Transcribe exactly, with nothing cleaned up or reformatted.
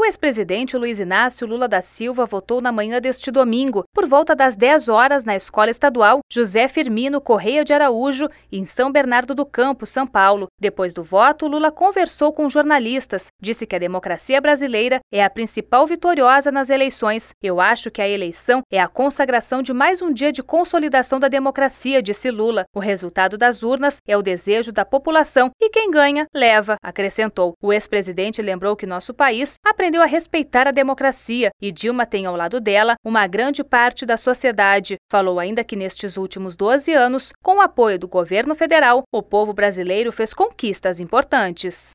ex-presidente Luiz Inácio Lula da Silva votou na manhã deste domingo, por volta das dez horas, na Escola Estadual José Firmino Correia de Araújo, em São Bernardo do Campo, São Paulo. Depois do voto, Lula conversou com jornalistas, disse que a democracia brasileira é a principal vitoriosa nas eleições. Eu acho que a eleição é a consagração de mais um dia de consolidação da democracia, disse Lula. O resultado das urnas é o desejo da população e quem ganha, leva, acrescentou. O ex-presidente lembrou que nosso país aprendeu a respeitar a democracia e Dilma tem ao lado dela uma grande parte da sociedade. Falou ainda que nestes últimos doze anos, com o apoio do governo federal, o povo brasileiro fez conquistas importantes.